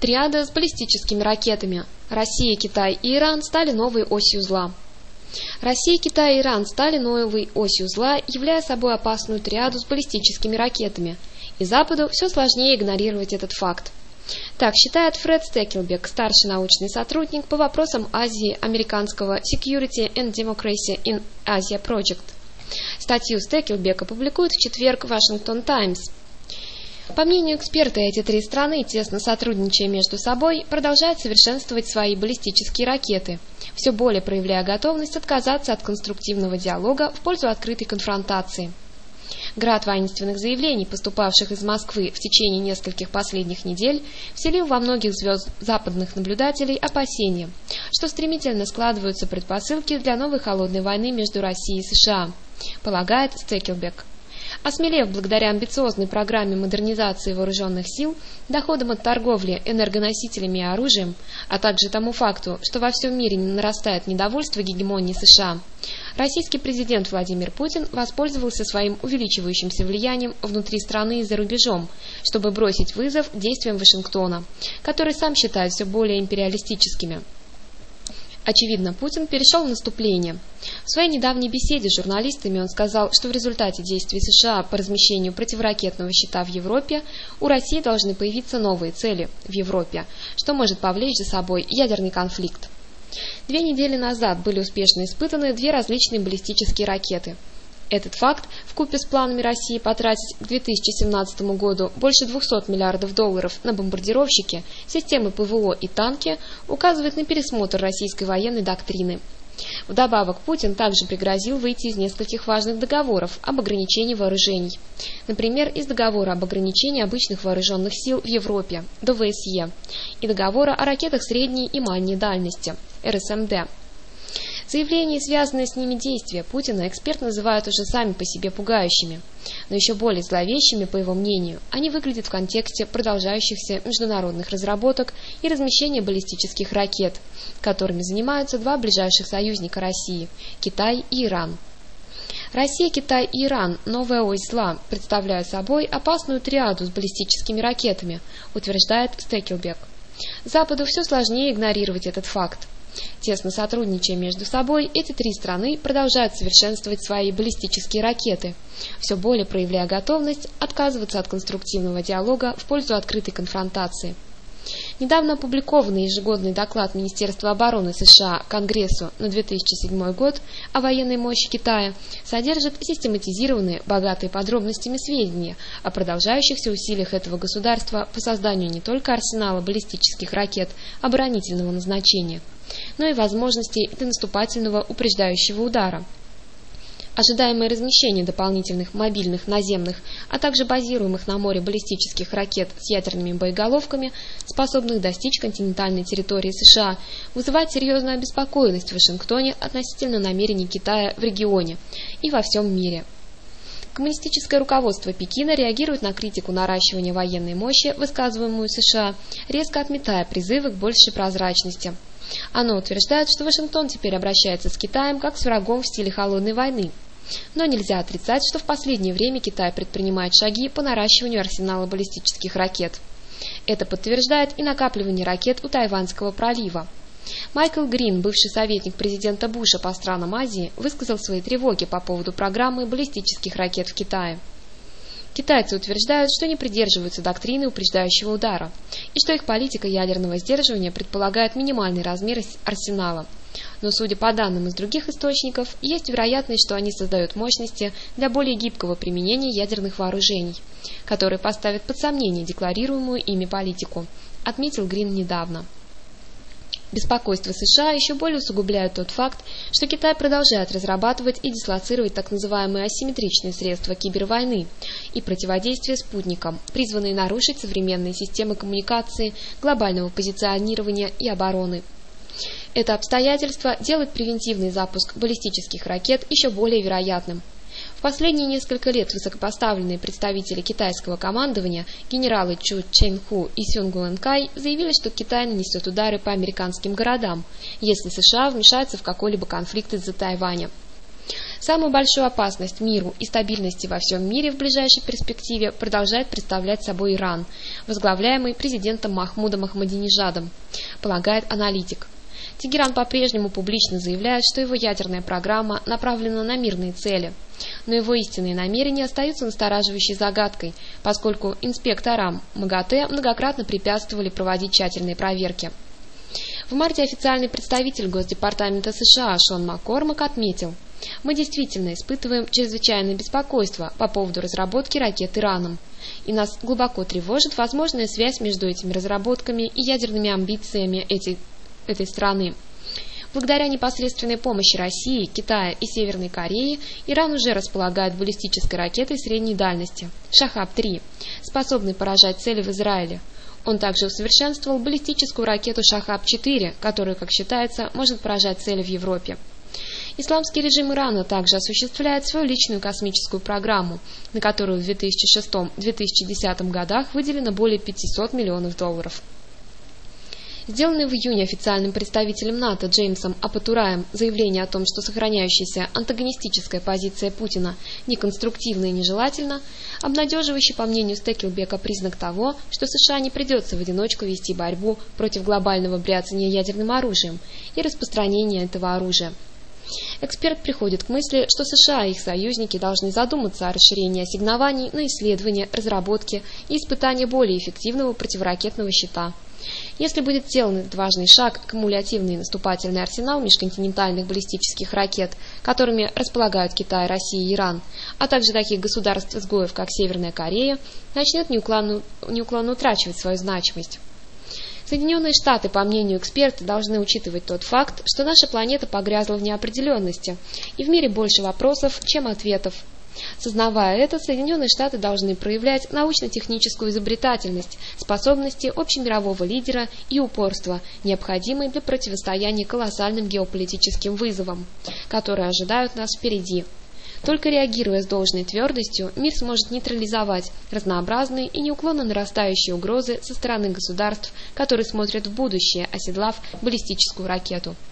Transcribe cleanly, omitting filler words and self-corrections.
Триада с баллистическими ракетами. Россия, Китай и Иран стали новой осью зла. Россия, Китай и Иран стали новой осью зла, являя собой опасную триаду с баллистическими ракетами, и Западу все сложнее игнорировать этот факт. Так считает Фред Стекелбек, старший научный сотрудник по вопросам Азии американского Security and Democracy in Asia Project. Статью Стекелбека публикует в четверг Washington Times. По мнению эксперта, эти три страны, тесно сотрудничая между собой, продолжают совершенствовать свои баллистические ракеты, все более проявляя готовность отказаться от конструктивного диалога в пользу открытой конфронтации. Град воинственных заявлений, поступавших из Москвы в течение нескольких последних недель, вселил во многих западных наблюдателей опасения, что стремительно складываются предпосылки для новой холодной войны между Россией и США, полагает Стекелбек. Осмелев благодаря амбициозной программе модернизации вооруженных сил, доходам от торговли энергоносителями и оружием, а также тому факту, что во всем мире нарастает недовольство гегемонией США, российский президент Владимир Путин воспользовался своим увеличивающимся влиянием внутри страны и за рубежом, чтобы бросить вызов действиям Вашингтона, который сам считает все более империалистическими. Очевидно, Путин перешел в наступление. В своей недавней беседе с журналистами он сказал, что в результате действий США по размещению противоракетного щита в Европе у России должны появиться новые цели в Европе, что может повлечь за собой ядерный конфликт. 2 недели назад были успешно испытаны 2 различные баллистические ракеты. Этот факт, вкупе с планами России потратить к 2017 году больше $200 миллиардов на бомбардировщики, системы ПВО и танки, указывает на пересмотр российской военной доктрины. Вдобавок, Путин также пригрозил выйти из нескольких важных договоров об ограничении вооружений. Например, из договора об ограничении обычных вооруженных сил в Европе, ДВСЕ, и договора о ракетах средней и манней дальности, РСМД. Заявления и связанные с ними действия Путина эксперт называют уже сами по себе пугающими, но еще более зловещими, по его мнению, они выглядят в контексте продолжающихся международных разработок и размещения баллистических ракет, которыми занимаются 2 ближайших союзника России – Китай и Иран. Россия, Китай и Иран – новая ось зла, представляя собой опасную триаду с баллистическими ракетами, утверждает Стекелбек. Западу все сложнее игнорировать этот факт. Тесно сотрудничая между собой, эти 3 страны продолжают совершенствовать свои баллистические ракеты, все более проявляя готовность отказываться от конструктивного диалога в пользу открытой конфронтации. Недавно опубликованный ежегодный доклад Министерства обороны США Конгрессу на 2007 год о военной мощи Китая содержит систематизированные, богатые подробностями сведения о продолжающихся усилиях этого государства по созданию не только арсенала баллистических ракет оборонительного назначения, но и возможностей для наступательного упреждающего удара. Ожидаемое размещение дополнительных мобильных, наземных, а также базируемых на море баллистических ракет с ядерными боеголовками, способных достичь континентальной территории США, вызывает серьезную обеспокоенность в Вашингтоне относительно намерений Китая в регионе и во всем мире. Коммунистическое руководство Пекина реагирует на критику наращивания военной мощи, высказываемую США, резко отметая призывы к большей прозрачности. Оно утверждает, что Вашингтон теперь обращается с Китаем как с врагом в стиле холодной войны. Но нельзя отрицать, что в последнее время Китай предпринимает шаги по наращиванию арсенала баллистических ракет. Это подтверждает и накапливание ракет у Тайваньского пролива. Майкл Грин, бывший советник президента Буша по странам Азии, высказал свои тревоги по поводу программы баллистических ракет в Китае. Китайцы утверждают, что не придерживаются доктрины упреждающего удара, и что их политика ядерного сдерживания предполагает минимальный размер арсенала. Но, судя по данным из других источников, есть вероятность, что они создают мощности для более гибкого применения ядерных вооружений, которые поставят под сомнение декларируемую ими политику, отметил Грин недавно. Беспокойство США еще более усугубляет тот факт, что Китай продолжает разрабатывать и дислоцировать так называемые асимметричные средства кибервойны и противодействия спутникам, призванные нарушить современные системы коммуникации, глобального позиционирования и обороны. Это обстоятельство делает превентивный запуск баллистических ракет еще более вероятным. В последние несколько лет высокопоставленные представители китайского командования, генералы Чу Чэньху и Сюн Гуэнкай, заявили, что Китай нанесет удары по американским городам, если США вмешаются в какой-либо конфликт из-за Тайваня. Самую большую опасность миру и стабильности во всем мире в ближайшей перспективе продолжает представлять собой Иран, возглавляемый президентом Махмудом Ахмадинежадом, полагает аналитик. Тегеран по-прежнему публично заявляет, что его ядерная программа направлена на мирные цели, но его истинные намерения остаются настораживающей загадкой, поскольку инспекторам МАГАТЭ многократно препятствовали проводить тщательные проверки. В марте официальный представитель Госдепартамента США Шон Маккормак отметил: «Мы действительно испытываем чрезвычайное беспокойство по поводу разработки ракет Ираном, и нас глубоко тревожит возможная связь между этими разработками и ядерными амбициями этой страны. Благодаря непосредственной помощи России, Китая и Северной Кореи Иран уже располагает баллистической ракетой средней дальности «Шахаб-3», способной поражать цели в Израиле. Он также усовершенствовал баллистическую ракету «Шахаб-4», которая, как считается, может поражать цели в Европе. Исламский режим Ирана также осуществляет свою личную космическую программу, на которую в 2006-2010 годах выделено более $500 миллионов. Сделанное в июне официальным представителем НАТО Джеймсом Апатураем заявление о том, что сохраняющаяся антагонистическая позиция Путина неконструктивна и нежелательна, обнадеживающий, по мнению Стекелбека, признак того, что США не придется в одиночку вести борьбу против глобального бряцания ядерным оружием и распространения этого оружия. Эксперт приходит к мысли, что США и их союзники должны задуматься о расширении ассигнований на исследования, разработки и испытания более эффективного противоракетного щита. Если будет сделан этот важный шаг, кумулятивный наступательный арсенал межконтинентальных баллистических ракет, которыми располагают Китай, Россия и Иран, а также таких государств-изгоев, как Северная Корея, начнет неуклонно утрачивать свою значимость. Соединенные Штаты, по мнению эксперта, должны учитывать тот факт, что наша планета погрязла в неопределенности, и в мире больше вопросов, чем ответов. Сознавая это, Соединенные Штаты должны проявлять научно-техническую изобретательность, способности общемирового лидера и упорство, необходимые для противостояния колоссальным геополитическим вызовам, которые ожидают нас впереди. Только реагируя с должной твердостью, мир сможет нейтрализовать разнообразные и неуклонно нарастающие угрозы со стороны государств, которые смотрят в будущее, оседлав баллистическую ракету.